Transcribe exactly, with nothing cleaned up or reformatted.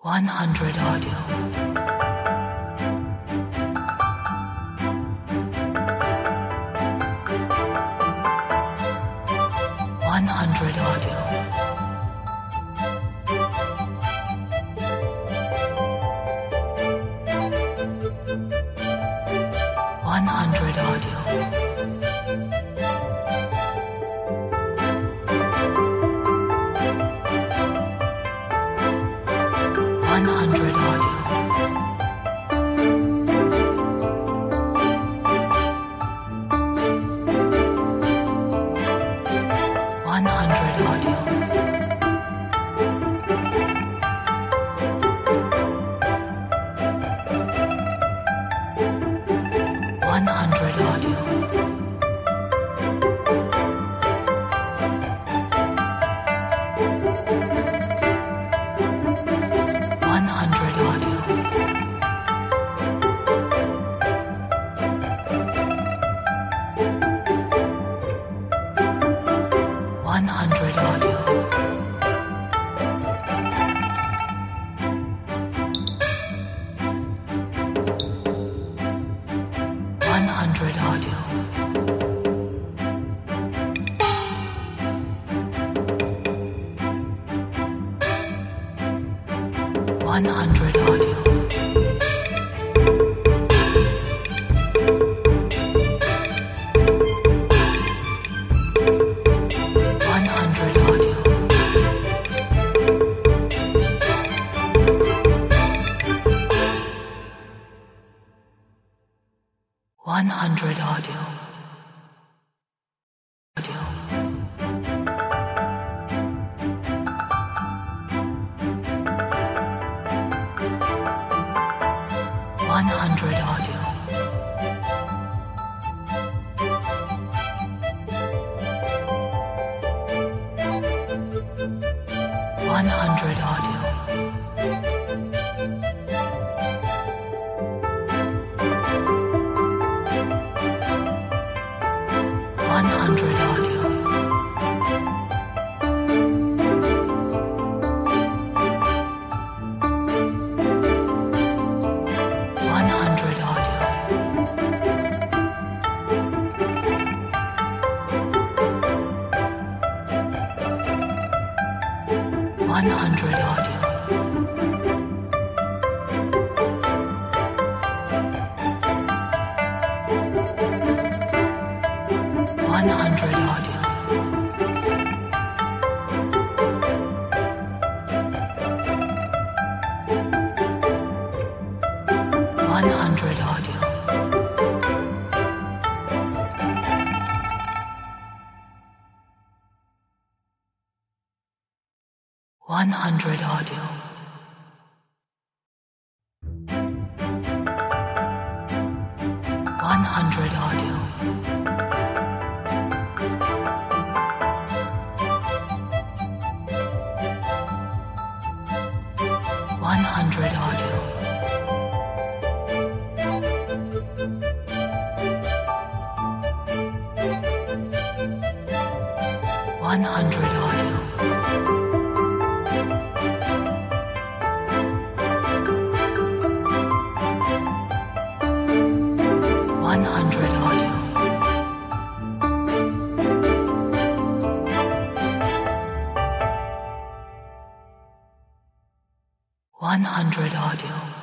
one hundred audio. one hundred audio. one hundred audio. one hundred audio. one hundred audio. one hundred audio. one hundred audio. one hundred audio. one hundred audio. one hundred audio. one hundred audio. one hundred audio. Audio. one hundred audio. one hundred audio. one hundred audio. one hundred audio. one hundred audio. one hundred audio. one hundred audio. one hundred audio. one hundred audio. one hundred audio. one hundred audio. one hundred audio. one hundred audio.